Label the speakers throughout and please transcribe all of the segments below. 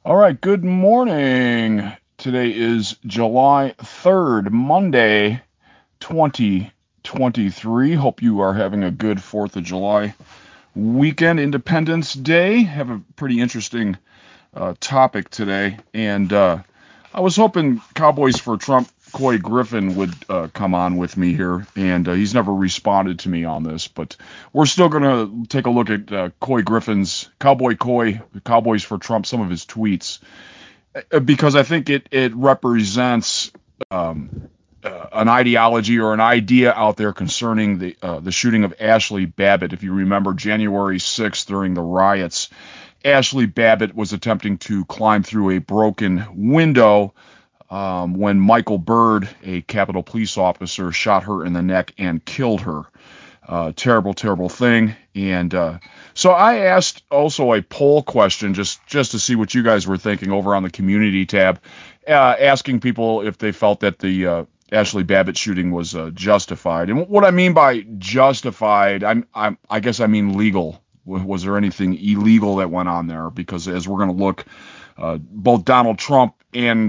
Speaker 1: All right, good morning. Today is July 3rd, Monday, 2023. Hope you are having a good 4th of July weekend, Independence Day. Have a pretty interesting topic today. And I was hoping Cowboys for Trump Coy Griffin would come on with me here, and he's never responded to me on this, but we're still going to take a look at Coy Griffin's Cowboys for Trump, some of his tweets, because I think it represents an ideology or an idea out there concerning the shooting of Ashley Babbitt. If you remember January 6th during the riots, Ashley Babbitt was attempting to climb through a broken window when Michael Byrd, a Capitol police officer, shot her in the neck and killed her. Terrible, terrible thing. And so I asked also a poll question just to see what you guys were thinking over on the community tab, asking people if they felt that the Ashley Babbitt shooting was justified. And what I mean by justified, I guess I mean legal. Was there anything illegal that went on there? Because as we're going to look, both Donald Trump and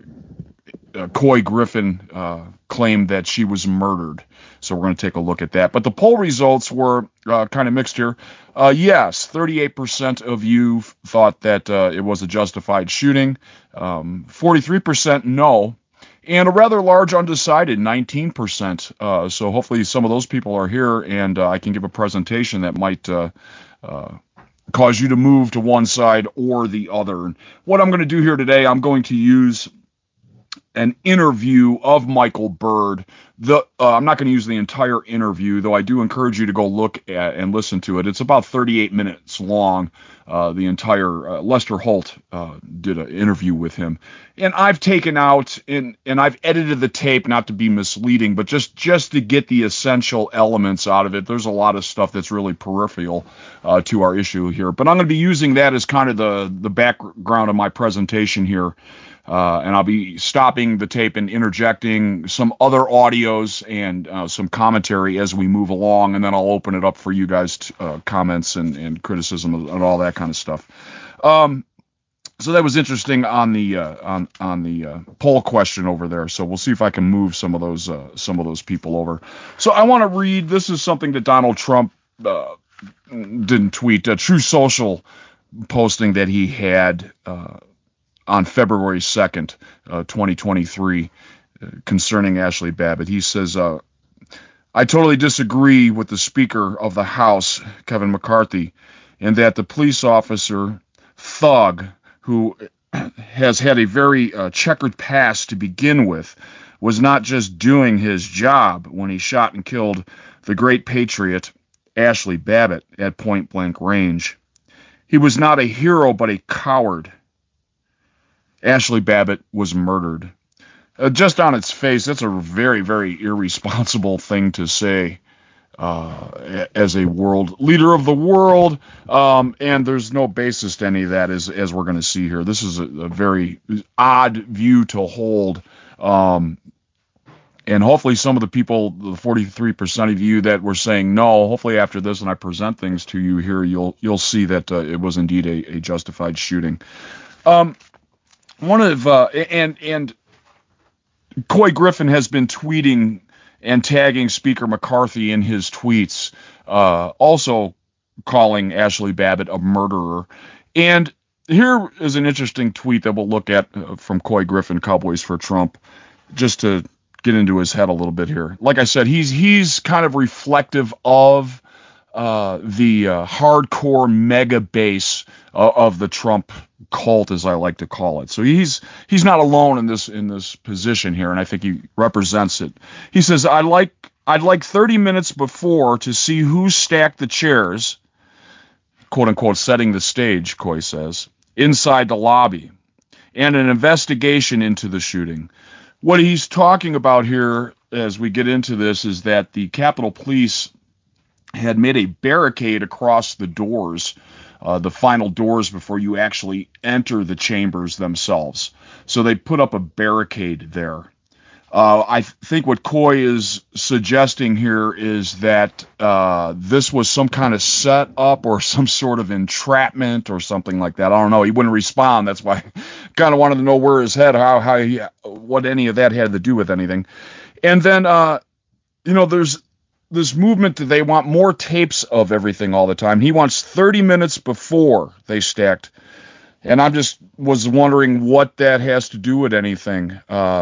Speaker 1: Coy Griffin claimed that she was murdered. So we're going to take a look at that. But the poll results were kind of mixed here. Yes, 38% of you thought that it was a justified shooting. 43% no. And a rather large undecided, 19%. So hopefully some of those people are here, and I can give a presentation that might cause you to move to one side or the other. And what I'm going to do here today, I'm going to use an interview of Michael Byrd. I'm not going to use the entire interview, though I do encourage you to go look at and listen to it. It's about 38 minutes long. The entire Lester Holt did an interview with him, and I've taken out and I've edited the tape, not to be misleading, but just to get the essential elements out of it. There's a lot of stuff that's really peripheral to our issue here, but I'm going to be using that as kind of the background of my presentation here. And I'll be stopping the tape and interjecting some other audios and some commentary as we move along, and then I'll open it up for you guys to, comments and criticism and all that kind of stuff. So that was interesting on the poll question over there. So we'll see if I can move some of those people over. So I want to read. This is something that Donald Trump didn't tweet. True Social posting that he had on February 2nd, 2023, concerning Ashley Babbitt. He says, I totally disagree with the Speaker of the House, Kevin McCarthy, in that the police officer, Thug, who has had a very checkered past to begin with, was not just doing his job when he shot and killed the great patriot, Ashley Babbitt, at point-blank range. He was not a hero, but a coward. Ashley Babbitt was murdered. Just on its face, that's a very, very irresponsible thing to say as a world leader of the world, and there's no basis to any of that, as we're going to see here. This is a very odd view to hold, and hopefully some of the people, the 43% of you that were saying no, hopefully after this and I present things to you here, you'll see that it was indeed a justified shooting. One of and Coy Griffin has been tweeting and tagging Speaker McCarthy in his tweets, also calling Ashley Babbitt a murderer. And here is an interesting tweet that we'll look at from Coy Griffin, Cowboys for Trump, just to get into his head a little bit here. Like I said, he's kind of reflective of the hardcore mega base of the Trump cult, as I like to call it. So he's not alone in this position here, and I think he represents it. He says, I'd like 30 minutes before to see who stacked the chairs, quote unquote, setting the stage, Coy says, inside the lobby, and an investigation into the shooting. What he's talking about here as we get into this is that the Capitol Police had made a barricade across the doors, the final doors before you actually enter the chambers themselves. So they put up a barricade there. I think what Coy is suggesting here is that this was some kind of setup or some sort of entrapment or something like that. I don't know. He wouldn't respond. That's why I kind of wanted to know where his head, what any of that had to do with anything. And then, there's this movement that they want more tapes of everything all the time. He wants 30 minutes before they stacked. And I just was wondering what that has to do with anything.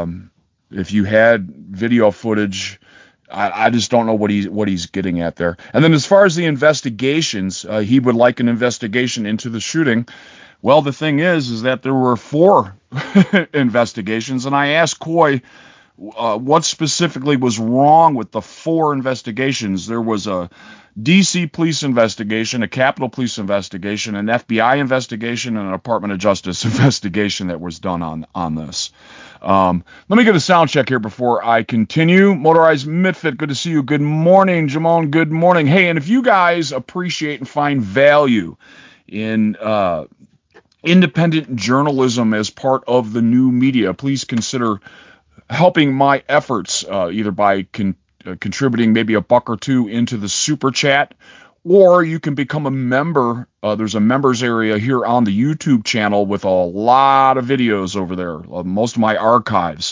Speaker 1: If you had video footage, I just don't know what he's getting at there. And then as far as the investigations, he would like an investigation into the shooting. Well, the thing is that there were 4 investigations, and I asked Coy what specifically was wrong with the 4 investigations. There was a D.C. police investigation, a Capitol police investigation, an FBI investigation, and an Department of Justice investigation that was done on this. Let me get a sound check here before I continue. Motorized Midfit, good to see you. Good morning, Jamon. Good morning. Hey, and if you guys appreciate and find value in independent journalism as part of the new media, please consider helping my efforts either by contributing maybe $1 or $2 into the super chat, or you can become a member. There's a members area here on the YouTube channel with a lot of videos over there, most of my archives.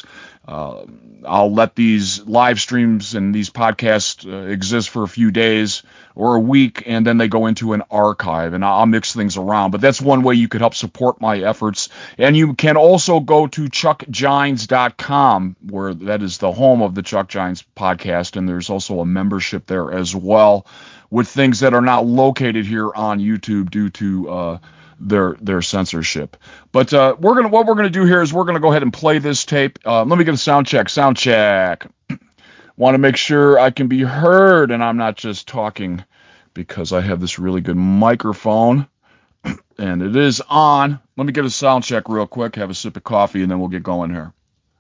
Speaker 1: I'll let these live streams and these podcasts exist for a few days or a week, and then they go into an archive, and I'll mix things around. But that's one way you could help support my efforts. And you can also go to chuckgines.com, where that is the home of the Chuck Gines podcast, and there's also a membership there as well, with things that are not located here on YouTube due to their censorship. But what we're gonna do here is we're gonna go ahead and play this tape. Let me get a sound check. Sound check. Want to make sure I can be heard and I'm not just talking because I have this really good microphone and it is on. Let me get a sound check real quick. Have a sip of coffee and then we'll get going here.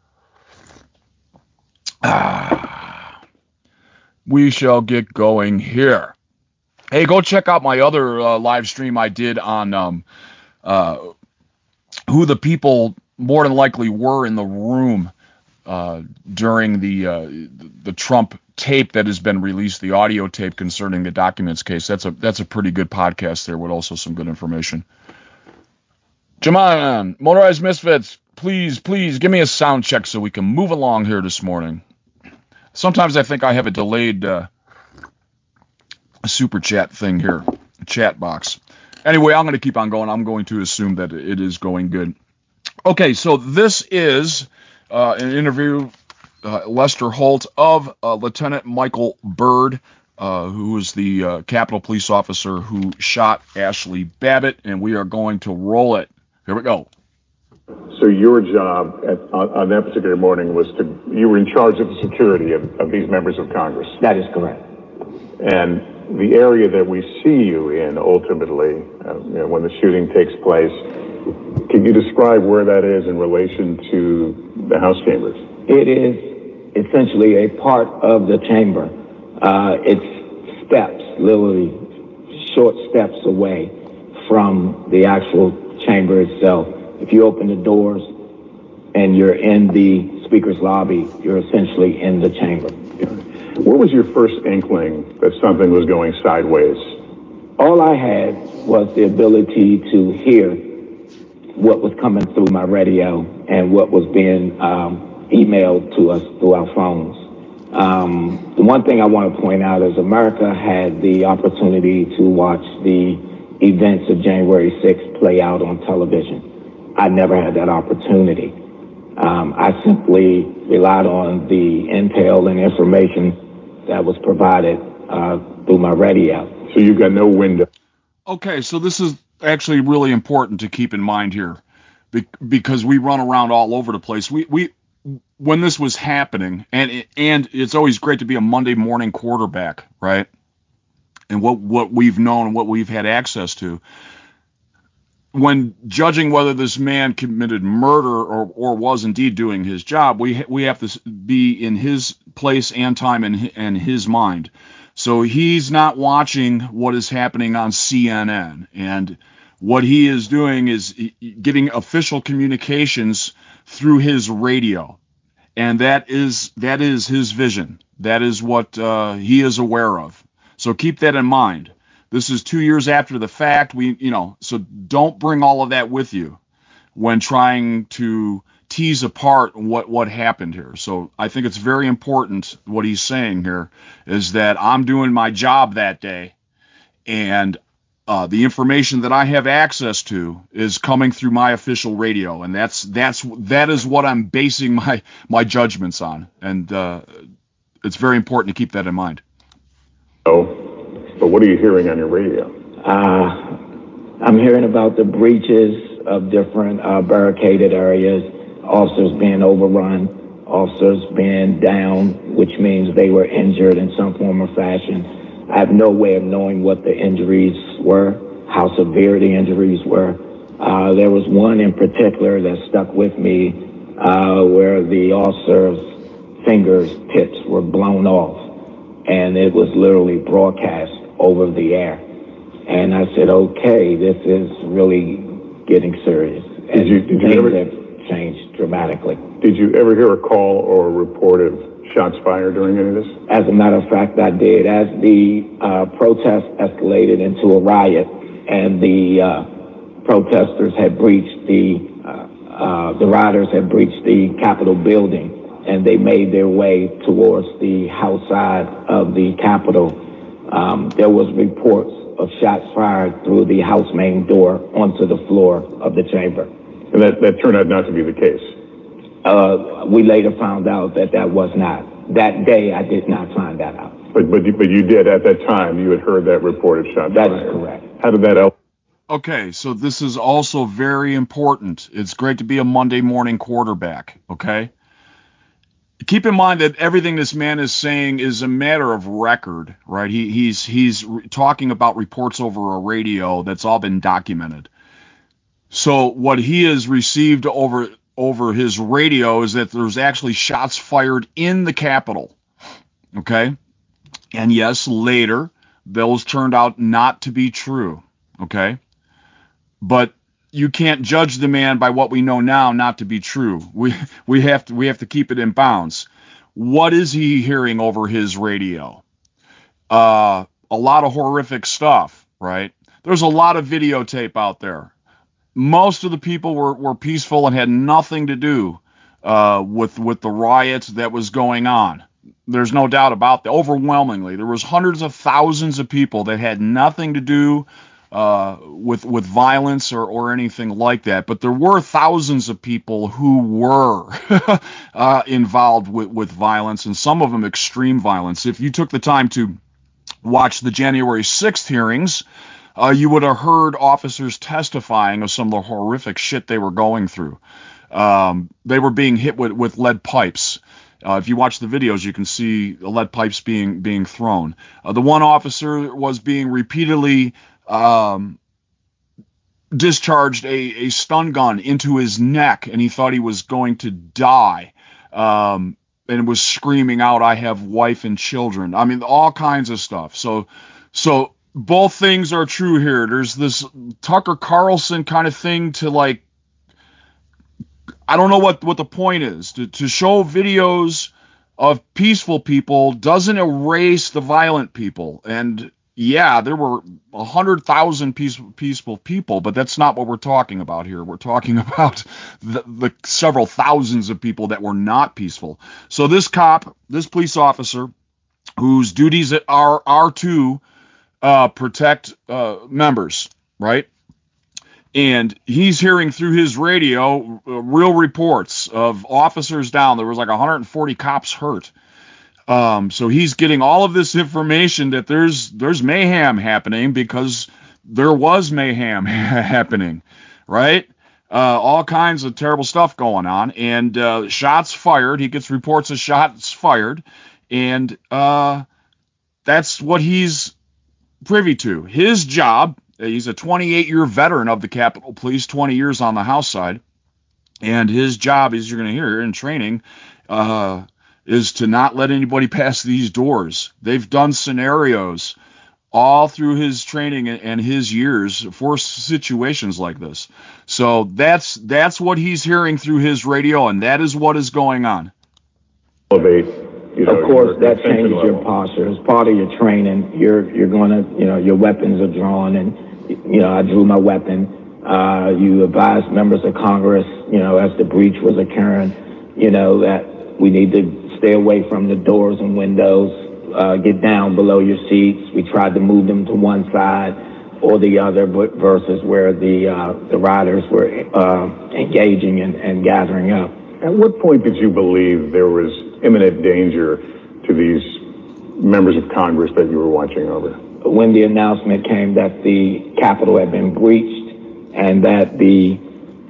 Speaker 1: We shall get going here. Hey, go check out my other live stream I did on who the people more than likely were in the room during the Trump tape that has been released, the audio tape concerning the documents case. That's a pretty good podcast there with also some good information. Jamon, Motorized Misfits, please give me a sound check so we can move along here this morning. Sometimes I think I have a delayed super chat thing here, chat box. Anyway, I'm going to keep on going. I'm going to assume that it is going good. Okay, so this is an interview, Lester Holt of Lieutenant Michael Byrd, who is the Capitol Police officer who shot Ashley Babbitt, and we are going to roll it. Here we go.
Speaker 2: So your job on that particular morning was you were in charge of the security of these members of Congress.
Speaker 3: That is correct.
Speaker 2: And the area that we see you in ultimately, when the shooting takes place, can you describe where that is in relation to the House chambers?
Speaker 3: It is essentially a part of the chamber. It's steps, literally short steps away from the actual chamber itself. If you open the doors and you're in the speaker's lobby, you're essentially in the chamber.
Speaker 2: What was your first inkling that something was going sideways?
Speaker 3: All I had was the ability to hear what was coming through my radio and what was being emailed to us through our phones. The one thing I want to point out is America had the opportunity to watch the events of January 6th play out on television. I never had that opportunity. I simply relied on the intel and information that was provided through my radio.
Speaker 2: So you've got no window.
Speaker 1: Okay, so this is actually really important to keep in mind here, because we run around all over the place. We when this was happening, and it's always great to be a Monday morning quarterback, right? And what we've known, what we've had access to. When judging whether this man committed murder or was indeed doing his job, we have to be in his place and time and his mind. So he's not watching what is happening on CNN, and what he is doing is getting official communications through his radio. and that is his vision. That is what he is aware of. So keep that in mind. This is 2 years after the fact. So don't bring all of that with you when trying to tease apart what happened here. So I think it's very important what he's saying here is that I'm doing my job that day, and the information that I have access to is coming through my official radio, and that is what I'm basing my judgments on, and it's very important to keep that in mind.
Speaker 2: Oh, but what are you hearing on your radio?
Speaker 3: I'm hearing about the breaches of different barricaded areas, officers being overrun, officers being down, which means they were injured in some form or fashion. I have no way of knowing what the injuries were, how severe the injuries were. There was one in particular that stuck with me where the officer's fingertips were blown off, and it was literally broadcast over the air. And I said, okay, this is really getting serious.
Speaker 2: Did you ever
Speaker 3: have changed dramatically.
Speaker 2: Did you ever hear a call or a report of shots fired during any of this?
Speaker 3: As a matter of fact, I did. As the protest escalated into a riot and the protesters had breached the rioters had breached the Capitol building, and they made their way towards the house side of the Capitol, there was reports of shots fired through the house main door onto the floor of the chamber.
Speaker 2: And that turned out not to be the case.
Speaker 3: We later found out that was not. That day, I did not find that out.
Speaker 2: But you did at that time. You had heard that report of shots fired.
Speaker 3: That is correct.
Speaker 2: How did that help?
Speaker 1: Okay, so this is also very important. It's great to be a Monday morning quarterback, okay? Keep in mind that everything this man is saying is a matter of record, right? He's talking about reports over a radio that's all been documented. So what he has received over his radio is that there's actually shots fired in the Capitol, okay? And yes, later, those turned out not to be true, okay? But you can't judge the man by what we know now not to be true. We have to keep it in bounds. What is he hearing over his radio? A lot of horrific stuff, right? There's a lot of videotape out there. Most of the people were peaceful and had nothing to do with the riots that was going on. There's no doubt about that. Overwhelmingly, there was hundreds of thousands of people that had nothing to do with violence or anything like that. But there were thousands of people who were involved with violence, and some of them extreme violence. If you took the time to watch the January 6th hearings, you would have heard officers testifying of some of the horrific shit they were going through. They were being hit with lead pipes. If you watch the videos, you can see the lead pipes being thrown. The one officer was being repeatedly discharged a stun gun into his neck, and he thought he was going to die, and was screaming out, "I have wife and children." I mean, all kinds of stuff. So both things are true here. There's this Tucker Carlson kind of thing to, like, I don't know what the point is. To show videos of peaceful people doesn't erase the violent people. And yeah, there were 100,000 peaceful people, but that's not what we're talking about here. We're talking about the several thousands of people that were not peaceful. So this police officer, whose duties are to protect members, right? And he's hearing through his radio real reports of officers down. There was like 140 cops hurt. So he's getting all of this information that there's mayhem happening, because there was mayhem happening, right? All kinds of terrible stuff going on, and shots fired. He gets reports of shots fired, and that's what he's privy to. His job, he's a 28-year veteran of the Capitol Police, 20 years on the House side, and his job, as you're going to hear in training, is to not let anybody pass these doors. They've done scenarios all through his training and his years for situations like this. So that's what he's hearing through his radio, and that is what is going on.
Speaker 2: elevate,
Speaker 3: Of course, that
Speaker 2: attention
Speaker 3: changes your
Speaker 2: level.
Speaker 3: posture. As part of your training, you're going to, your weapons are drawn, and I drew my weapon. You advised members of Congress, as the breach was occurring, that we need to stay away from the doors and windows, get down below your seats. We tried to move them to one side or the other, but versus where the riders were engaging and gathering up.
Speaker 2: At what point did you believe there was imminent danger to these members of Congress that you were watching over?
Speaker 3: When the announcement came that the Capitol had been breached and that the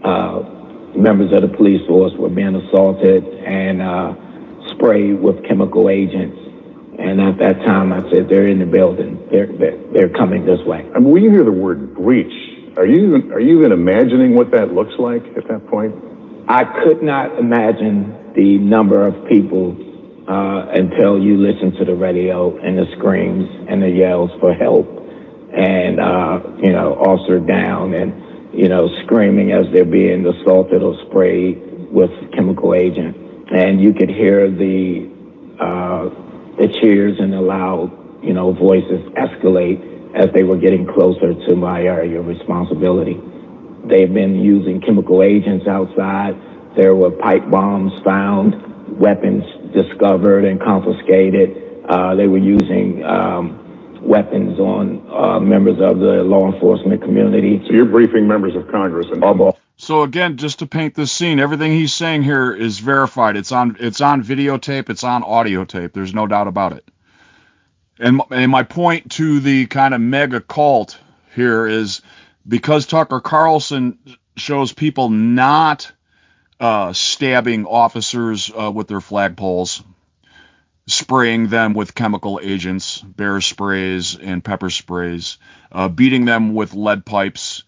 Speaker 3: members of the police force were being assaulted and sprayed with chemical agents. And at that time, I said, they're in the building. They're coming this way.
Speaker 2: I mean, when you hear the word breach, are you even imagining what that looks like at that point?
Speaker 3: I could not imagine the number of people until you listen to the radio and the screams and the yells for help and, officer down and, screaming as they're being assaulted or sprayed with chemical agent. And you could hear the cheers and the loud, voices escalate as they were getting closer to my area of responsibility. They've been using chemical agents outside. There were pipe bombs found, weapons discovered and confiscated. They were using weapons on members of the law enforcement community.
Speaker 2: So you're briefing members of Congress.
Speaker 1: So again, just to paint this scene, everything he's saying here is verified. It's on videotape. It's on audio tape. There's no doubt about it. And my point to the kind of mega cult here is because Tucker Carlson shows people not stabbing officers with their flagpoles, spraying them with chemical agents, bear sprays and pepper sprays, beating them with lead pipes,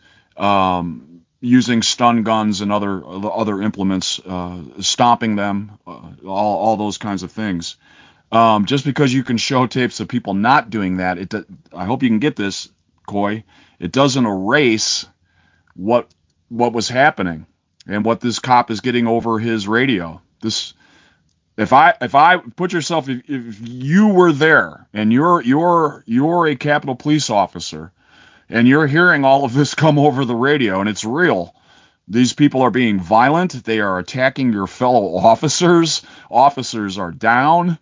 Speaker 1: using stun guns and other implements, stomping them, all those kinds of things. Just because you can show tapes of people not doing that, I hope you can get this, Coy. It doesn't erase what was happening and what this cop is getting over his radio. If I put yourself, if you were there and you're a Capitol Police officer and you're hearing all of this come over the radio and it's real, these people are being violent. They are attacking your fellow officers. Officers are down.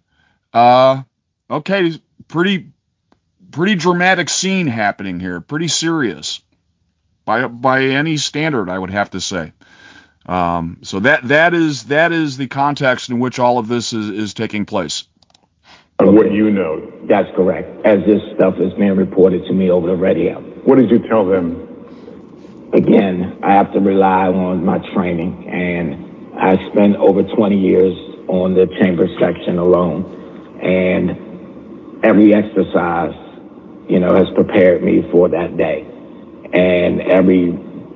Speaker 1: Okay, pretty dramatic scene happening here. Pretty serious by any standard, I would have to say. So that is the context in which all of this is taking place.
Speaker 2: What you know.
Speaker 3: That's correct. As this stuff is being reported to me over the radio.
Speaker 2: What did you tell them?
Speaker 3: Again, I have to rely on my training, and I spent over 20 years on the chamber section alone, and every exercise, has prepared me for that day, and every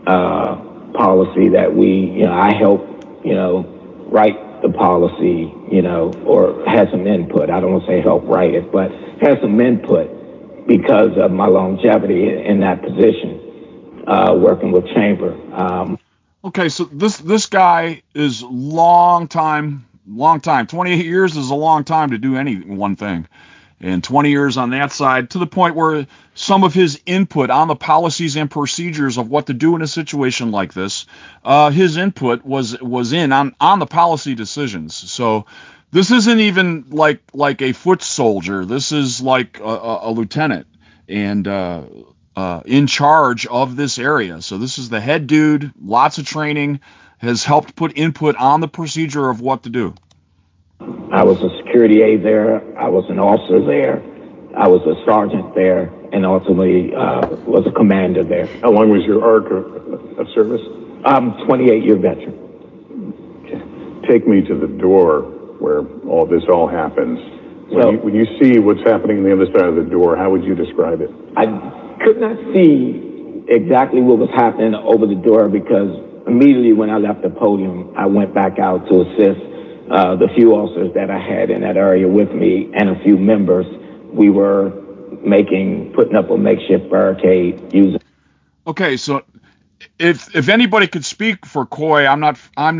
Speaker 3: policy that I help, write the policy, or had some input. I don't want to say help write it, but had some input because of my longevity in that position, working with chamber.
Speaker 1: Okay, so this guy is long time. 28 years is a long time to do any one thing. And 20 years on that side, to the point where some of his input on the policies and procedures of what to do in a situation like this, his input was in on the policy decisions. So this isn't even like a foot soldier. This is like a lieutenant and in charge of this area. So this is the head dude, lots of training, has helped put input on the procedure of what to do.
Speaker 3: I was a security aide there. I was an officer there. I was a sergeant there, and ultimately was a commander there.
Speaker 2: How long was your arc of service?
Speaker 3: I'm 28-year veteran.
Speaker 2: Okay. Take me to the door where all this happens. When you see what's happening on the other side of the door, how would you describe it?
Speaker 3: I could not see exactly what was happening over the door because immediately when I left the podium, I went back out to assist the few officers that I had in that area with me and a few members. We were putting up a makeshift barricade using.
Speaker 1: Okay, so if anybody could speak for Coy, I'm not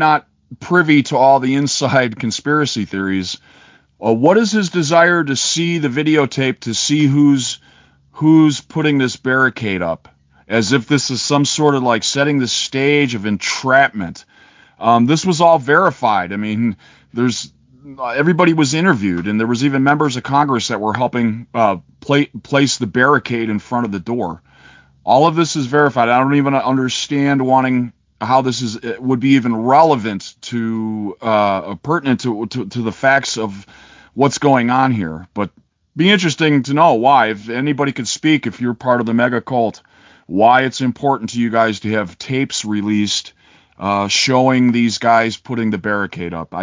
Speaker 1: privy to all the inside conspiracy theories. What is his desire to see the videotape, to see who's putting this barricade up, as if this is some sort of like setting the stage of entrapment? This was all verified. I mean, everybody was interviewed, and there was even members of Congress that were helping place the barricade in front of the door. All of this is verified. I don't even understand how this would be even relevant to pertinent to the facts of what's going on here. But be interesting to know why, if anybody could speak, if you're part of the mega cult, why it's important to you guys to have tapes released showing these guys putting the barricade up.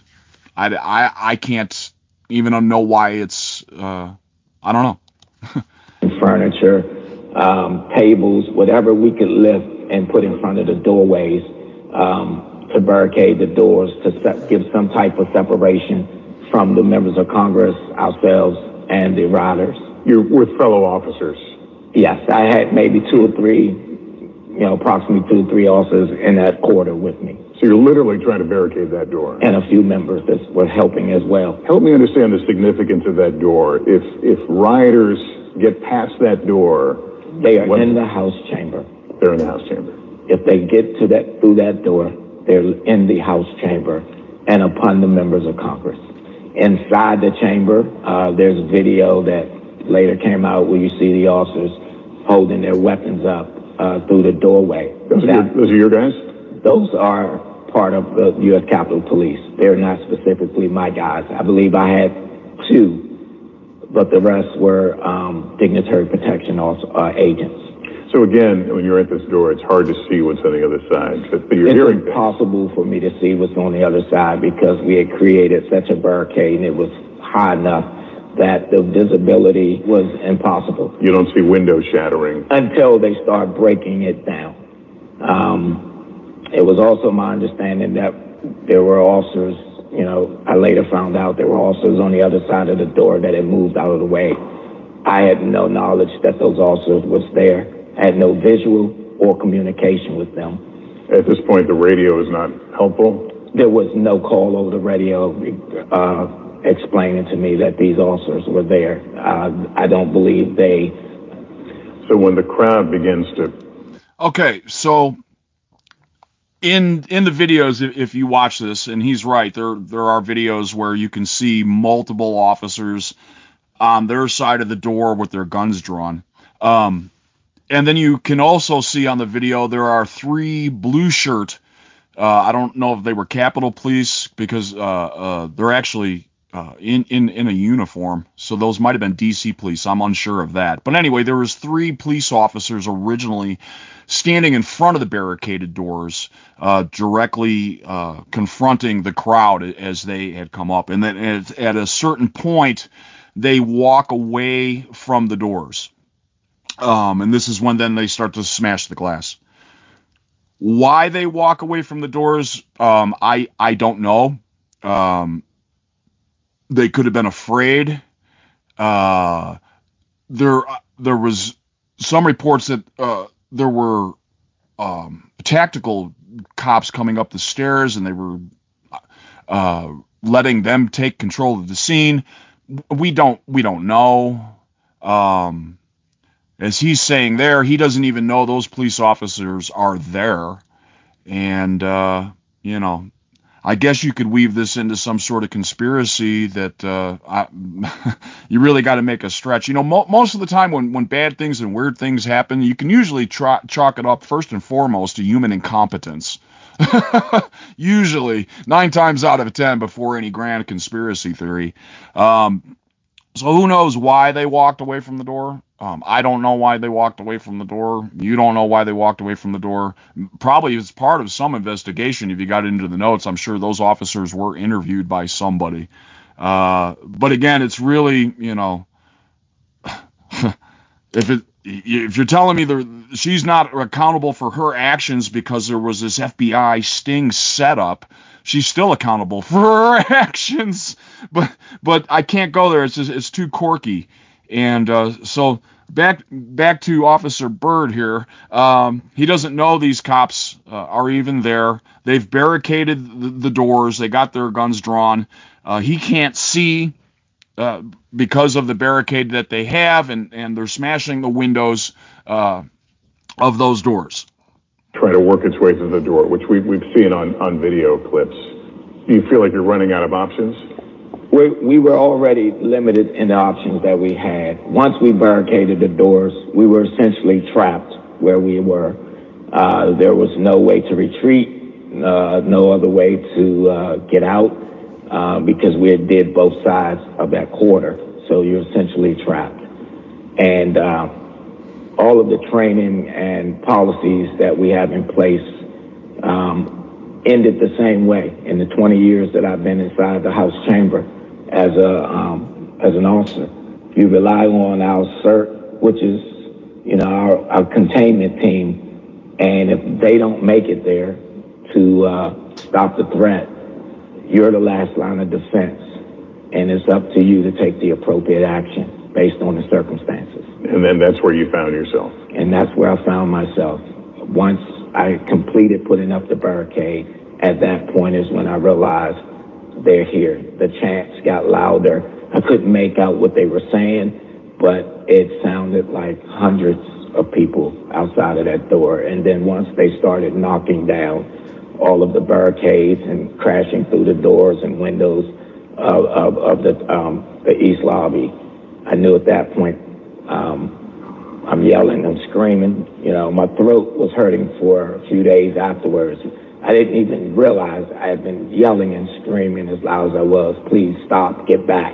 Speaker 1: I can't even know why it's I don't know.
Speaker 3: Furniture, tables, whatever we could lift and put in front of the doorways to barricade the doors, to give some type of separation from the members of Congress, ourselves, and the rioters.
Speaker 2: You're with fellow officers?
Speaker 3: Yes, I had maybe approximately 2 or 3 officers in that corridor with me.
Speaker 2: So you're literally trying to barricade that door?
Speaker 3: And a few members that were helping as well.
Speaker 2: Help me understand the significance of that door. If rioters get past that door...
Speaker 3: They are in the House chamber.
Speaker 2: They're in the House chamber.
Speaker 3: If they get through that door, they're in the House chamber and upon the members of Congress. Inside the chamber, there's video that later came out where you see the officers holding their weapons up through the doorway.
Speaker 2: Those are your guys?
Speaker 3: Those are part of the U.S. Capitol Police. They're not specifically my guys. I believe I had 2, but the rest were dignitary protection agents.
Speaker 2: So again, when you're at this door, it's hard to see what's on the other side. But you're hearing things.
Speaker 3: It's impossible for me to see what's on the other side because we had created such a barricade and it was high enough that the visibility was impossible.
Speaker 2: You don't see windows shattering?
Speaker 3: Until they start breaking it down. It was also my understanding that there were officers, I later found out there were officers on the other side of the door that had moved out of the way. I had no knowledge that those officers was there. I had no visual or communication with them.
Speaker 2: At this point, the radio is not helpful?
Speaker 3: There was no call over the radio explaining to me that these officers were there. I don't believe they...
Speaker 2: So when the crowd begins to...
Speaker 1: Okay, so in the videos, if you watch this, and he's right, there are videos where you can see multiple officers on their side of the door with their guns drawn. And then you can also see on the video there are 3 blue shirt. I don't know if they were Capitol Police because they're actually in a uniform. So those might have been DC Police. I'm unsure of that. But anyway, there was 3 police officers originally standing in front of the barricaded doors, directly confronting the crowd as they had come up. And then at a certain point, they walk away from the doors. And this is when then they start to smash the glass. Why they walk away from the doors, I don't know. They could have been afraid. There was some reports that there were tactical cops coming up the stairs, and they were letting them take control of the scene. We don't know. As he's saying there, he doesn't even know those police officers are there. And, I guess you could weave this into some sort of conspiracy that you really got to make a stretch. Most of the time when bad things and weird things happen, you can usually chalk it up first and foremost to human incompetence. Usually, 9 times out of 10 before any grand conspiracy theory. So who knows why they walked away from the door? I don't know why they walked away from the door. You don't know why they walked away from the door. Probably it's part of some investigation. If you got into the notes, I'm sure those officers were interviewed by somebody. But again, it's really, if you're telling me she's not accountable for her actions because there was this FBI sting setup, she's still accountable for her actions. But I can't go there. It's too quirky. And so back to Officer Byrd here. He doesn't know these cops are even there. They've barricaded the doors. They got their guns drawn. He can't see because of the barricade that they have, and they're smashing the windows of those doors.
Speaker 2: Try to work its way through the door, which we've seen on video clips. Do you feel like you're running out of options?
Speaker 3: We were already limited in the options that we had. Once we barricaded the doors, we were essentially trapped where we were. There was no way to retreat, no other way to get out, because we did both sides of that quarter. So you're essentially trapped. And all of the training and policies that we have in place ended the same way in the 20 years that I've been inside the House chamber as an officer. You rely on our CERT, which is, our containment team, and if they don't make it there to stop the threat, you're the last line of defense, and it's up to you to take the appropriate action based on the circumstances.
Speaker 2: And then that's where you found yourself.
Speaker 3: And that's where I found myself. Once I completed putting up the barricade, at that point is when I realized they're here. The chants got louder. I couldn't make out what they were saying, but it sounded like hundreds of people outside of that door. And then once they started knocking down all of the barricades and crashing through the doors and windows of the East Lobby, I knew at that point I'm yelling and screaming. My throat was hurting for a few days afterwards. I didn't even realize I had been yelling and screaming as loud as I was. Please stop, get back,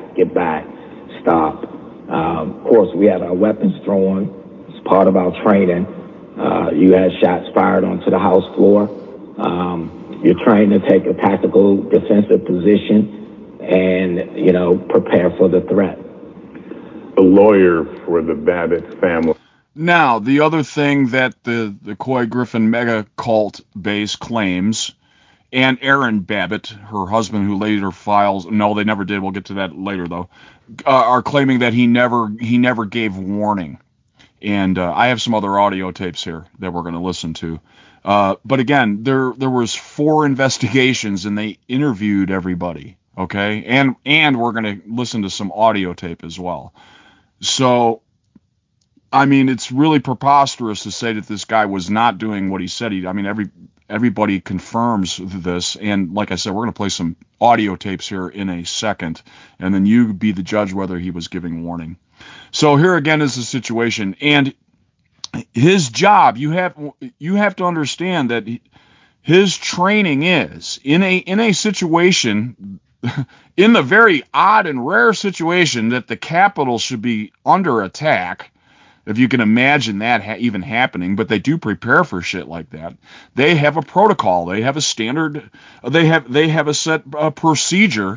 Speaker 3: stop. Of course, we had our weapons drawn. It's part of our training. You had shots fired onto the House floor. You're trained to take a tactical defensive position and, prepare for the threat.
Speaker 2: The lawyer for the Babbitt family.
Speaker 1: Now, the other thing that the Couy Griffin mega cult base claims, and Aaron Babbitt, her husband, who later files, no, they never did, we'll get to that later though, are claiming that he never gave warning. And I have some other audio tapes here that we're going to listen to. But again, there was 4 investigations and they interviewed everybody, okay? And we're going to listen to some audio tape as well. So, I mean, it's really preposterous to say that this guy was not doing what he said he. I mean, everybody confirms this, and like I said, we're going to play some audio tapes here in a second, and then you be the judge whether he was giving warning. So here again is the situation, and his job. You have to understand that his training is in a situation. In the very odd and rare situation that the Capitol should be under attack, if you can imagine that even happening, but they do prepare for shit like that. They have a protocol. They have a standard. They have a set procedure,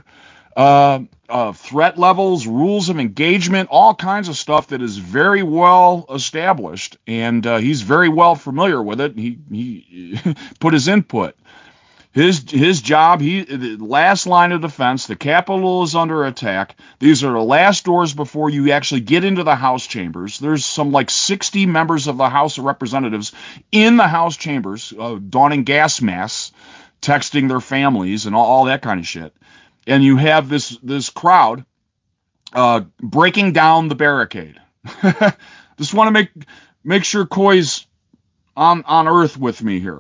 Speaker 1: threat levels, rules of engagement, all kinds of stuff that is very well established, and he's very well familiar with it. He put his input. His job, the last line of defense, the Capitol is under attack. These are the last doors before you actually get into the House chambers. There's some like 60 members of the House of Representatives in the House chambers, donning gas masks, texting their families, and all that kind of shit. And you have this crowd breaking down the barricade. Just want to make sure Couy's on Earth with me here.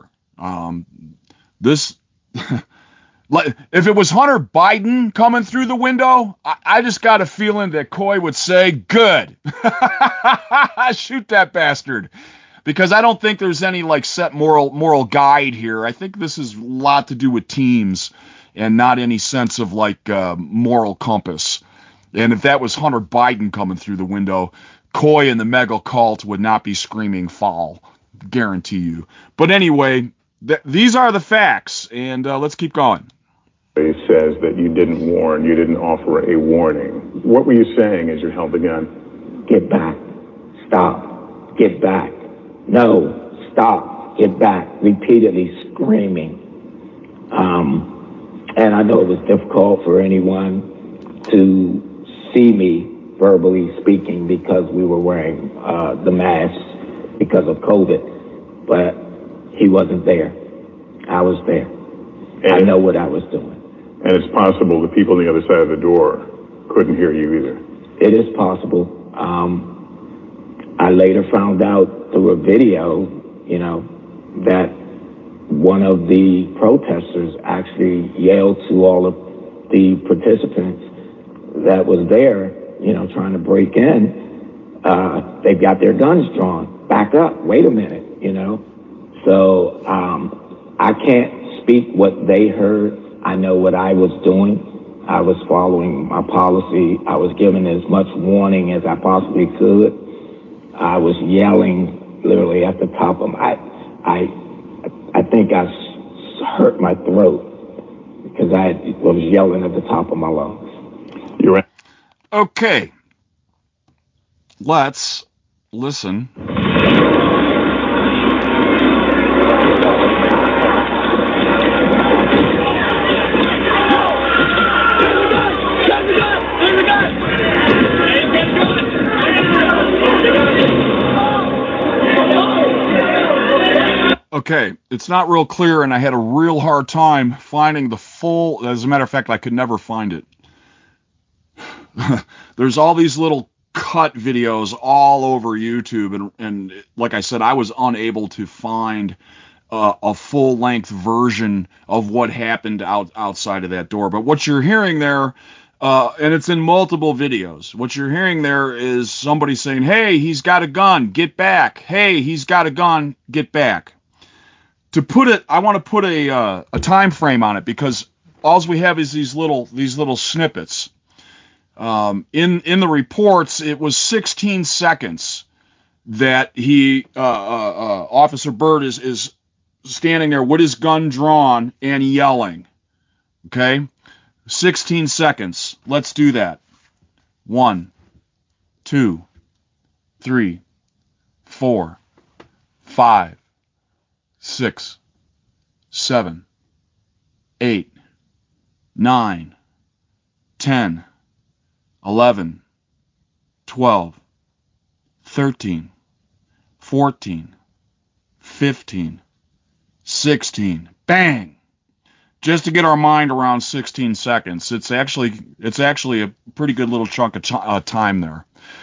Speaker 1: If it was Hunter Biden coming through the window, I just got a feeling that Couy would say, good. Shoot that bastard. Because I don't think there's any like set moral guide here. I think this is a lot to do with teams and not any sense of like moral compass. And if that was Hunter Biden coming through the window, Couy and the mega cult would not be screaming foul. Guarantee you. But anyway, these are the facts, and let's keep going.
Speaker 2: He says that you didn't warn, you didn't offer a warning. What were you saying as you held the gun?
Speaker 3: Get back. Stop. Get back. No. Stop. Get back. Repeatedly screaming. And I know it was difficult for anyone to see me verbally speaking because we were wearing the masks because of COVID. But he wasn't there. I was there. I know what I was doing.
Speaker 2: And it's possible the people on the other side of the door couldn't hear you either.
Speaker 3: It is possible. I later found out through a video, that one of the protesters actually yelled to all of the participants that was there, trying to break in. They've got their guns drawn. Back up. Wait a minute, So I can't speak what they heard. I know what I was doing. I was following my policy. I was given as much warning as I possibly could. I was yelling literally at the top of my... I think I hurt my throat because I was yelling at the top of my lungs.
Speaker 2: You're right.
Speaker 1: Okay. Let's listen. Okay, it's not real clear, and I had a real hard time finding the full. As a matter of fact, I could never find it. There's all these little cut videos all over YouTube, and like I said, I was unable to find a full-length version of what happened outside of that door. But what you're hearing there, and it's in multiple videos, what you're hearing there is somebody saying, "Hey, he's got a gun, get back. Hey, he's got a gun, get back." To put it, I want to put a time frame on it because all we have is these little snippets. In the reports, it was 16 seconds that Officer Byrd is standing there with his gun drawn and yelling. Okay, 16 seconds. Let's do that. 1, 2, 3, 4, 5, 6, 7, 8, 9, 10, 11, 12, 13, 14, 15, 16. Bang! Just to get our mind around 16 seconds. It's actually a pretty good little chunk of time there.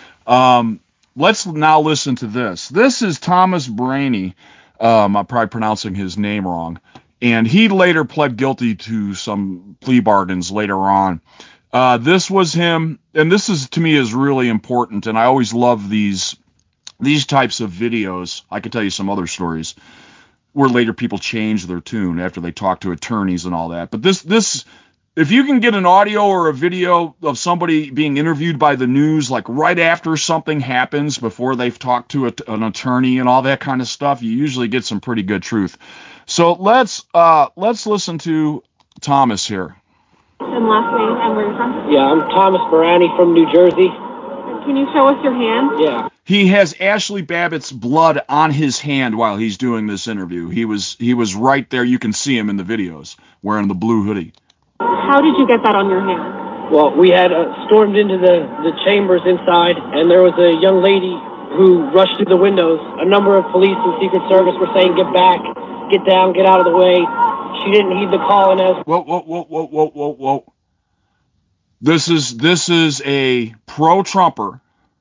Speaker 1: Let's now listen to this. This is Thomas Braney. I'm probably pronouncing his name wrong. And he later pled guilty to some plea bargains later on. This was him, and this is to me is really important, and I always love these types of videos. I could tell you some other stories where later people change their tune after they talk to attorneys and all that. But this if you can get an audio or a video of somebody being interviewed by the news, like right after something happens, before they've talked to an attorney and all that kind of stuff, you usually get some pretty good truth. So let's listen to Thomas here.
Speaker 4: And last name and where you're from?
Speaker 5: Yeah, I'm Thomas Braney from New Jersey.
Speaker 4: Can you show us your hand?
Speaker 5: Yeah.
Speaker 1: He has Ashley Babbitt's blood on his hand while he's doing this interview. He was right there. You can see him in the videos wearing the blue hoodie.
Speaker 4: How did you get that on your hand?
Speaker 5: Well, we had stormed into the chambers inside, and there was a young lady who rushed through the windows. A number of police and Secret Service were saying, "Get back, get down, get out of the way." She didn't heed the call, and as
Speaker 1: whoa. This is a pro-Trumper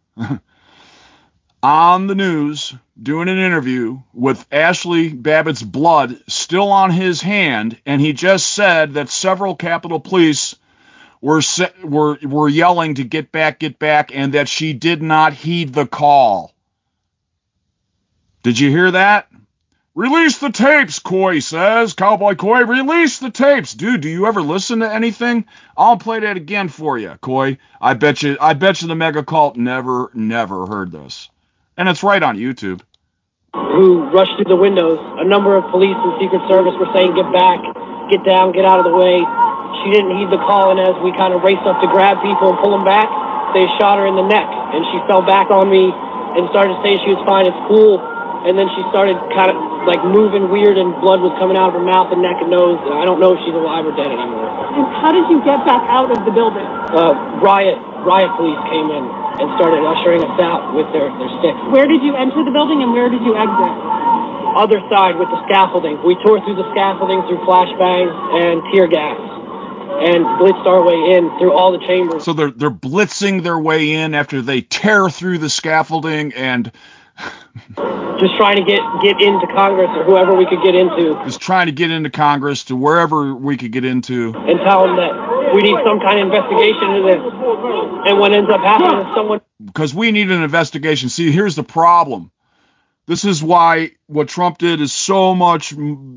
Speaker 1: on the news doing an interview with Ashley Babbitt's blood still on his hand, and he just said that several Capitol Police were yelling to get back, and that she did not heed the call. Did you hear that? Release the tapes, Coy says. Cowboy Coy, release the tapes. Dude, do you ever listen to anything? I'll play that again for you, Coy. I bet you the mega cult never heard this. And it's right on YouTube.
Speaker 5: Who rushed through the windows. A number of police and Secret Service were saying, "Get back, get down, get out of the way." She didn't heed the call, and as we kind of raced up to grab people and pull them back, they shot her in the neck, and she fell back on me and started to say she was fine, it's cool. And then she started kind of like moving weird, and blood was coming out of her mouth and neck and nose. I don't know if she's alive or dead anymore.
Speaker 4: And how did you get back out of the building?
Speaker 5: Riot police came in. and started ushering us out with their sticks.
Speaker 4: Where did you enter the building and where did you exit?
Speaker 5: Other side with the scaffolding. We tore through the scaffolding through flashbangs and tear gas and blitzed our way in through all the chambers.
Speaker 1: So they're blitzing their way in after they tear through the scaffolding and
Speaker 5: just trying to get into Congress or whoever we could get into.
Speaker 1: Just trying to get into Congress, to wherever we could get into.
Speaker 5: And tell them that we need some kind of investigation into this. And what ends up happening is someone...
Speaker 1: Because we need an investigation. See, here's the problem. This is why what Trump did is so much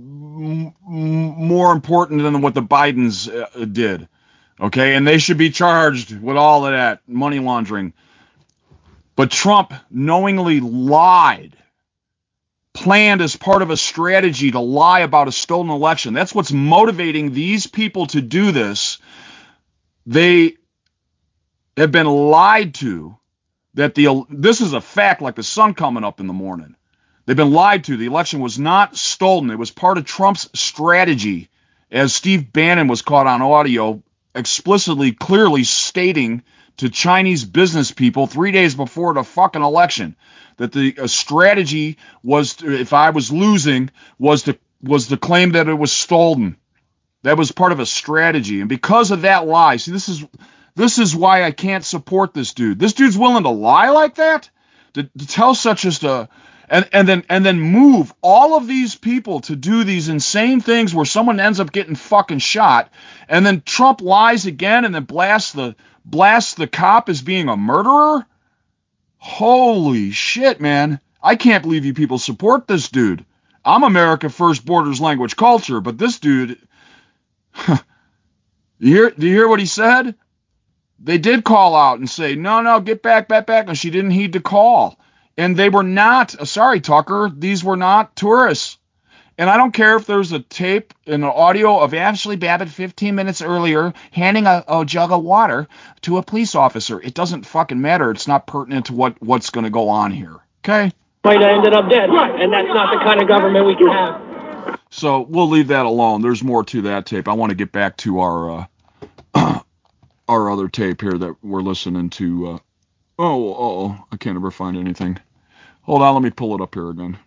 Speaker 1: more important than what the Bidens did. Okay? And they should be charged with all of that money laundering. But Trump knowingly lied, planned as part of a strategy to lie about a stolen election. That's what's motivating these people to do this. They have been lied to that this is a fact, like the sun coming up in the morning. They've been lied to. The election was not stolen. It was part of Trump's strategy, as Steve Bannon was caught on audio explicitly, clearly stating to Chinese business people 3 days before the fucking election that the strategy was, if I was losing, was to claim that it was stolen. That was part of a strategy. And because of that lie, see, this is why I can't support this dude. This dude's willing to lie like that, to tell such just a, and then move all of these people to do these insane things where someone ends up getting fucking shot, and then Trump lies again and then blasts the cop as being a murderer. Holy shit, man. I can't believe you people support this dude. I'm America First Borders Language Culture, but this dude, do you hear what he said? They did call out and say, no, get back, and she didn't heed the call. And they were not, sorry, Tucker, these were not tourists. And I don't care if there's a tape and an audio of Ashley Babbitt 15 minutes earlier handing a jug of water to a police officer. It doesn't fucking matter. It's not pertinent to what's going to go on here. Okay?
Speaker 5: Might have ended up dead. And that's not the kind of government we can have.
Speaker 1: So we'll leave that alone. There's more to that tape. I want to get back to our other tape here that we're listening to. I can't ever find anything. Hold on, let me pull it up here again.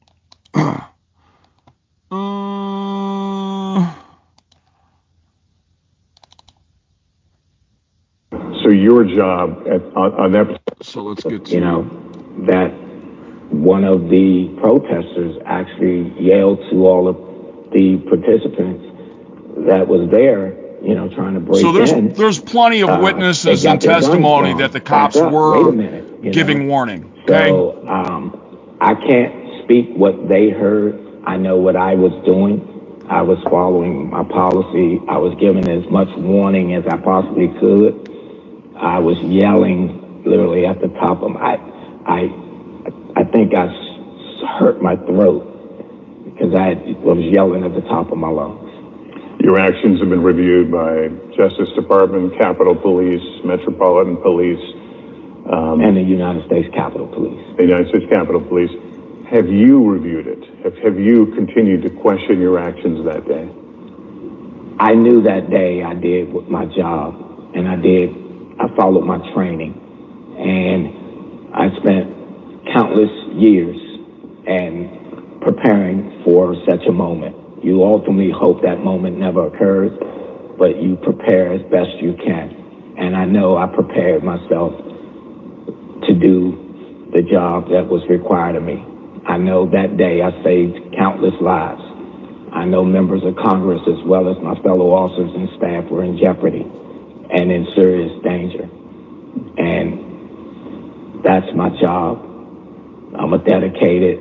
Speaker 2: So your job on that...
Speaker 1: So let's get to...
Speaker 3: that one of the protesters actually yelled to all of the participants that was there, trying to break in.
Speaker 1: So there's plenty of witnesses and testimony that the cops were giving warning. Okay?
Speaker 3: So I can't speak what they heard. I know what I was doing. I was following my policy. I was giving as much warning as I possibly could. I was yelling literally at the top of my... I think I hurt my throat because I was yelling at the top of my lungs.
Speaker 2: Your actions have been reviewed by Justice Department, Capitol Police, Metropolitan Police.
Speaker 3: And the United States Capitol Police.
Speaker 2: The United States Capitol Police. Have you reviewed it? Have you continued to question your actions that day?
Speaker 3: I knew that day I did my job, and I followed my training, and I spent countless years and preparing for such a moment. You ultimately hope that moment never occurs, but you prepare as best you can. And I know I prepared myself to do the job that was required of me. I know that day I saved countless lives. I know members of Congress as well as my fellow officers and staff were in jeopardy and in serious danger. And that's my job. I'm a dedicated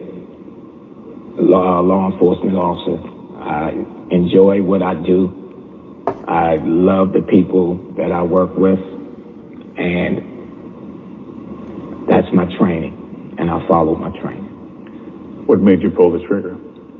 Speaker 3: law enforcement officer. I enjoy what I do. I love the people that I work with, and that's my training, and I follow my training.
Speaker 2: What made you pull the trigger?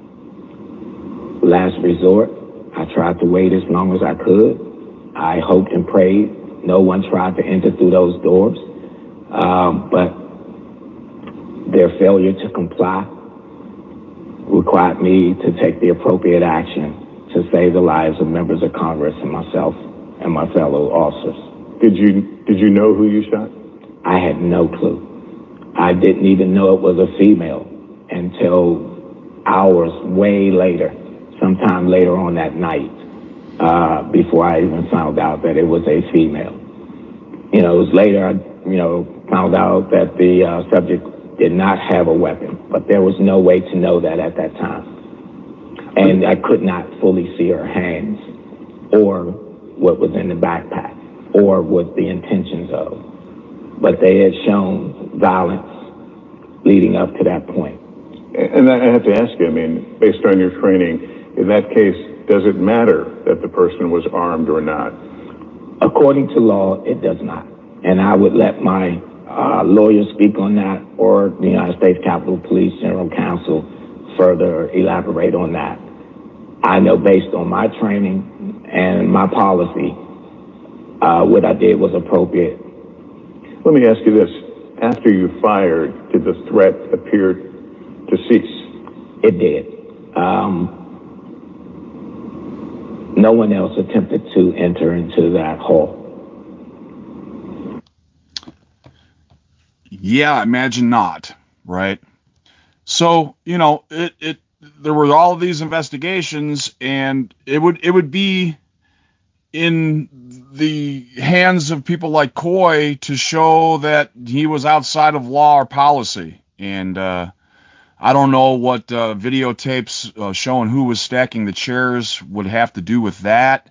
Speaker 3: Last resort. I tried to wait as long as I could. I hoped and prayed no one tried to enter through those doors, but their failure to comply required me to take the appropriate action to save the lives of members of Congress and myself and my fellow officers.
Speaker 2: Did you know who you shot?
Speaker 3: I had no clue. I didn't even know it was a female until hours way later, sometime later on that night, before I even found out that it was a female. It was later I, found out that the subject did not have a weapon, but there was no way to know that at that time. And I could not fully see her hands or what was in the backpack or what the intentions of. But they had shown violence leading up to that point.
Speaker 2: And I have to ask you, based on your training, in that case, does it matter that the person was armed or not?
Speaker 3: According to law, it does not. And I would let my lawyer speak on that, or the United States Capitol Police General Counsel further elaborate on that. I know based on my training and my policy, what I did was appropriate.
Speaker 2: Let me ask you this. After you fired, did the threat appear to cease?
Speaker 3: It did. No one else attempted to enter into that hall.
Speaker 1: Yeah, imagine not, right? So, there were all of these investigations, and it would be in the hands of people like Coy to show that he was outside of law or policy. And I don't know what videotapes showing who was stacking the chairs would have to do with that.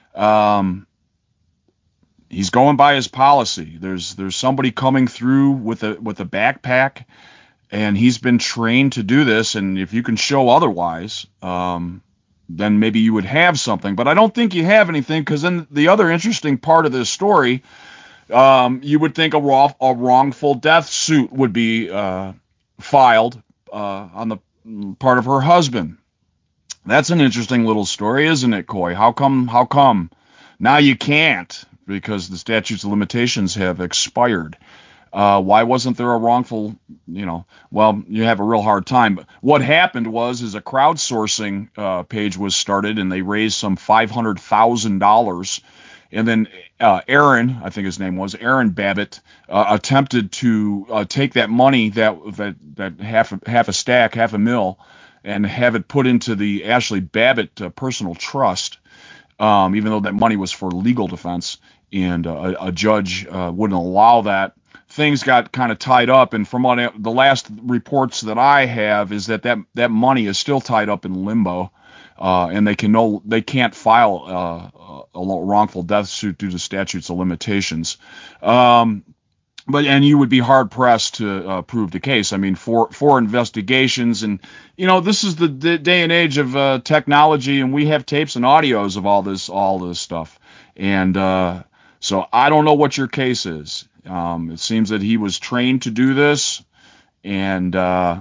Speaker 1: He's going by his policy. There's somebody coming through with a backpack, and he's been trained to do this. And if you can show otherwise, then maybe you would have something. But I don't think you have anything, because then the other interesting part of this story, you would think a wrongful death suit would be filed on the part of her husband. That's an interesting little story, isn't it, Coy? How come now you can't, because the statutes of limitations have expired? Why wasn't there a wrongful, well, you have a real hard time. But what happened is a crowdsourcing page was started, and they raised some $500,000. And then Aaron, I think his name was, Aaron Babbitt, attempted to take that money, that half a stack, half a mil, and have it put into the Ashley Babbitt personal trust, even though that money was for legal defense. And a judge wouldn't allow that. Things got kind of tied up, and from the last reports that I have is that money is still tied up in limbo, and they can't file a wrongful death suit due to statutes of limitations. And you would be hard pressed to prove the case. For investigations, and this is the day and age of technology, and we have tapes and audios of all this stuff, and so I don't know what your case is. It seems that he was trained to do this, and I've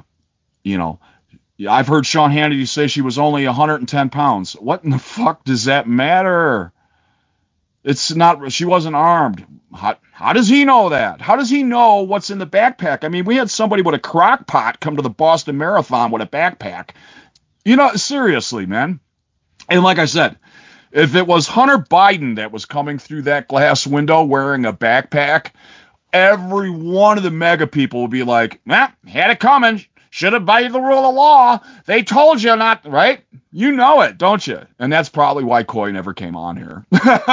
Speaker 1: heard Sean Hannity say she was only 110 pounds. What in the fuck does that matter? It's not. She wasn't armed. How does he know that? How does he know what's in the backpack? We had somebody with a crock pot come to the Boston Marathon with a backpack. Seriously, man. And like I said, if it was Hunter Biden that was coming through that glass window wearing a backpack, every one of the mega people would be like, had it coming. Should have obeyed the rule of law. They told you not, right? You know it, don't you? And that's probably why Coy never came on here.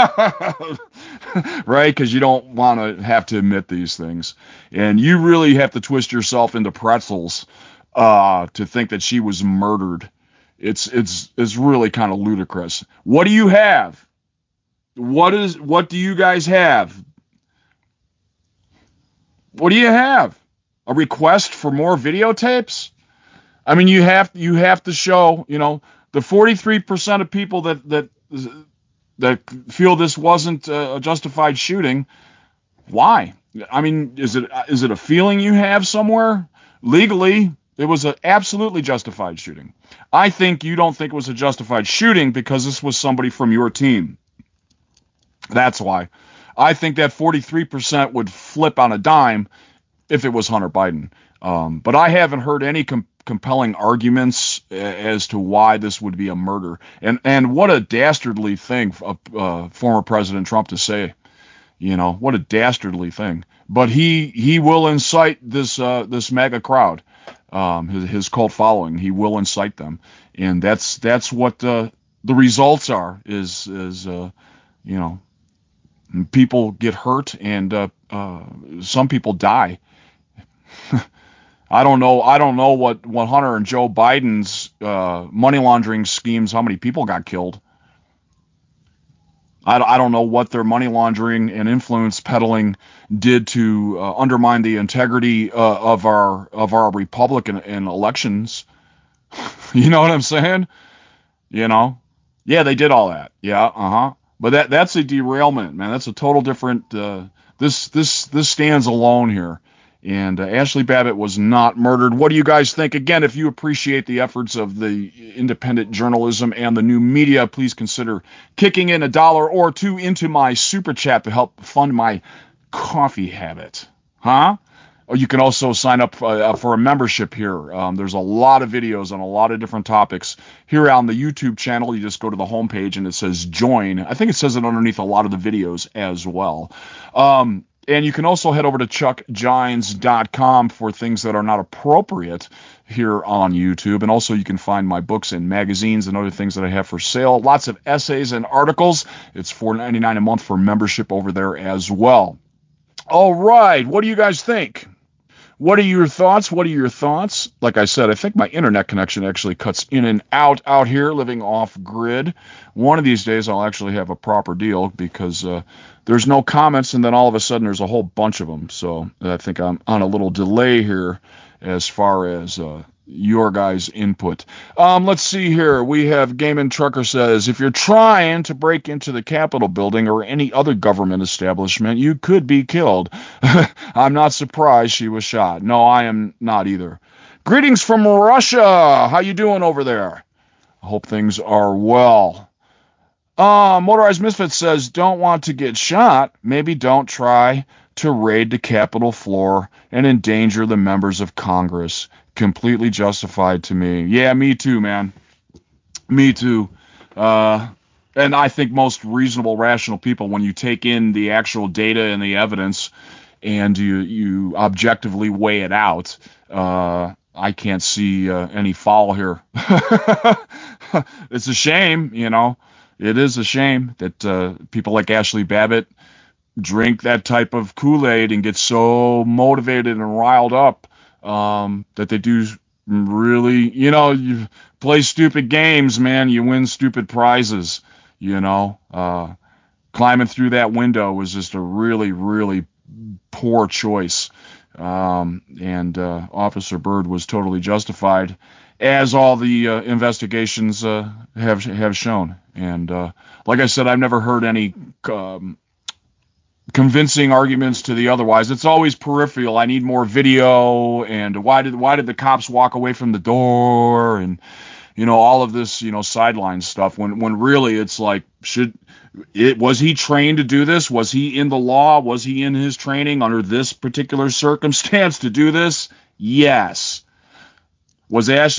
Speaker 1: Right? Because you don't want to have to admit these things. And you really have to twist yourself into pretzels to think that she was murdered. It's really kind of ludicrous. What do you have? What do you guys have? What do you have? A request for more videotapes? You have to show, the 43% of people that feel this wasn't a justified shooting. Why? Is it a feeling you have somewhere? Legally, it was an absolutely justified shooting. I think you don't think it was a justified shooting because this was somebody from your team. That's why. I think that 43% would flip on a dime if it was Hunter Biden. But I haven't heard any compelling arguments as to why this would be a murder. And what a dastardly thing of former President Trump to say. What a dastardly thing. but he will incite this mega crowd, his cult following. He will incite them, and that's what the results are. Is people get hurt and some people die. I don't know what Hunter and Joe Biden's money laundering schemes, how many people got killed. I don't know what their money laundering and influence peddling did to undermine the integrity of our republic in elections. You know what I'm saying? Yeah, they did all that. Yeah, But that's a derailment, man. That's a total different. This stands alone here. And Ashley Babbitt was not murdered. What do you guys think? Again, if you appreciate the efforts of the independent journalism and the new media, please consider kicking in $1 or $2 into my super chat to help fund my coffee habit. Or you can also sign up for a membership here. There's a lot of videos on a lot of different topics here on the YouTube channel. You just go to the homepage and it says join. I think it says it underneath a lot of the videos as well. And you can also head over to chuckgines.com for things that are not appropriate here on YouTube. And also you can find my books and magazines and other things that I have for sale. Lots of essays and articles. It's $4.99 a month for membership over there as well. All right. What do you guys think? What are your thoughts? Like I said, I think my internet connection actually cuts in and out here, living off grid. One of these days I'll actually have a proper deal because there's no comments, and then all of a sudden there's a whole bunch of them. So I think I'm on a little delay here as far as your guys' input. Let's see here. We have Game Trucker says, if you're trying to break into the Capitol building or any other government establishment, you could be killed. I'm not surprised she was shot. No, I am not either. Greetings from Russia. How you doing over there? I hope things are well. Motorized Misfit says, don't want to get shot. Maybe don't try to raid the Capitol floor and endanger the members of Congress. Completely justified to me. Yeah, me too, man. Me too. And I think most reasonable, rational people, when you take in the actual data and the evidence and you objectively weigh it out, I can't see any foul here. It's a shame, It is a shame that people like Ashley Babbitt drink that type of Kool-Aid and get so motivated and riled up that they do really, you play stupid games, man. You win stupid prizes, Climbing through that window was just a really, really poor choice. And Officer Byrd was totally justified, as all the investigations have shown. And like I said, I've never heard any convincing arguments to the otherwise. It's always peripheral. I need more video, and why did the cops walk away from the door, and all of this sideline stuff, when really it's like, was he trained to do this? Was he in the law? Was he in his training under this particular circumstance to do this? Yes. Was it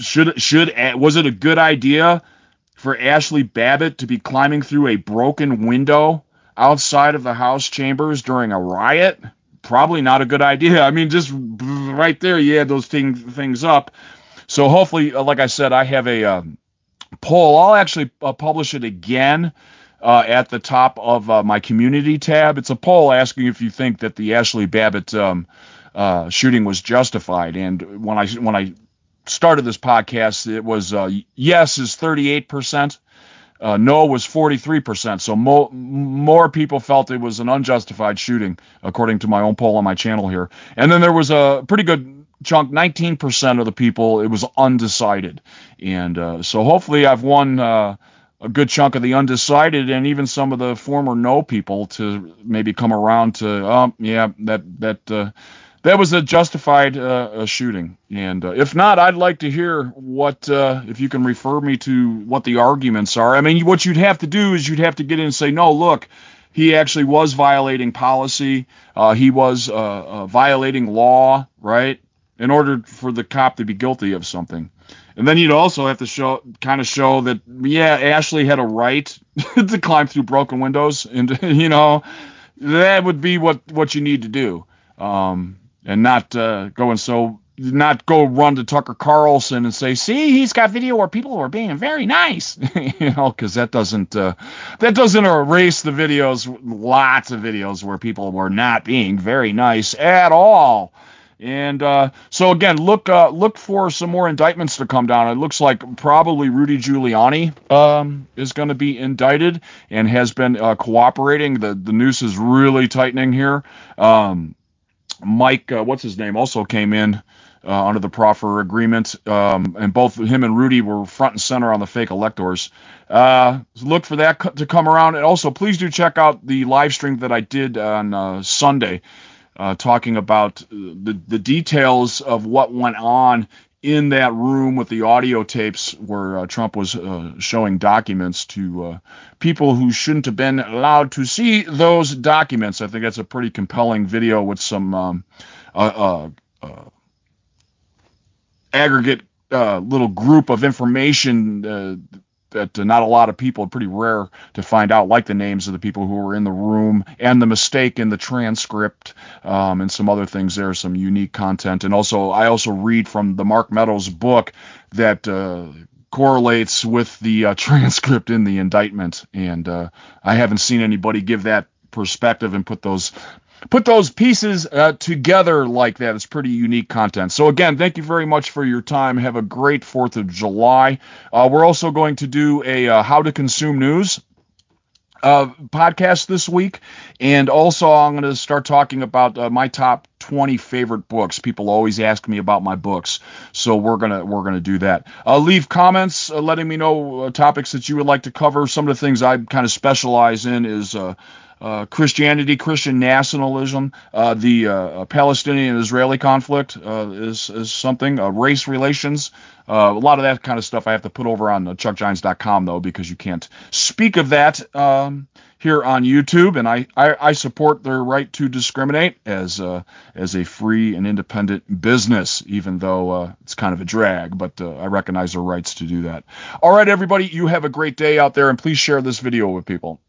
Speaker 1: a good idea for Ashley Babbitt to be climbing through a broken window outside of the House chambers during a riot? Probably not a good idea. I mean, just right there, you add those things up. So hopefully, like I said, I have a poll. I'll actually publish it again at the top of my community tab. It's a poll asking if you think that the Ashley Babbitt shooting was justified. And when I started this podcast, it was yes is 38%. No was 43%. So more people felt it was an unjustified shooting, according to my own poll on my channel here. And then there was a pretty good chunk, 19% of the people, it was undecided. And so hopefully I've won a good chunk of the undecided, and even some of the former no people to maybe come around to, that was a justified shooting. And if not, I'd like to hear what, if you can refer me to what the arguments are. I mean, what you'd have to do is you'd have to get in and say, no, look, he actually was violating policy. He was violating law, right, in order for the cop to be guilty of something. And then you'd also have to show that, yeah, Ashley had a right to climb through broken windows. And, that would be what you need to do, and not not go run to Tucker Carlson and say, see, he's got video where people are being very nice, because that doesn't erase the videos, lots of videos where people were not being very nice at all. And so again, look for some more indictments to come down. It looks like probably Rudy Giuliani is going to be indicted and has been cooperating. The noose is really tightening here. Mike, what's his name, also came in under the proffer agreement, and both him and Rudy were front and center on the fake electors. Look for that to come around. And also, please do check out the live stream that I did on Sunday, talking about the details of what went on in that room with the audio tapes where Trump was showing documents to people who shouldn't have been allowed to see those documents. I think that's a pretty compelling video with some aggregate little group of information that not a lot of people, pretty rare to find out, like the names of the people who were in the room and the mistake in the transcript, and some other things there, some unique content. And also, I also read from the Mark Meadows book that correlates with the transcript in the indictment. And I haven't seen anybody give that perspective and put those pieces together like that. It's pretty unique content. So again, thank you very much for your time. Have a great 4th of July. We're also going to do a How to Consume News podcast this week. And also I'm going to start talking about my top 20 favorite books. People always ask me about my books, so we're gonna do that. Leave comments letting me know topics that you would like to cover. Some of the things I kind of specialize in is Christianity, Christian nationalism, the Palestinian-Israeli conflict is something, race relations. A lot of that kind of stuff I have to put over on chuckgines.com, though, because you can't speak of that here on YouTube, and I support their right to discriminate as a free and independent business, even though it's kind of a drag, but I recognize their rights to do that. All right, everybody, you have a great day out there, and please share this video with people.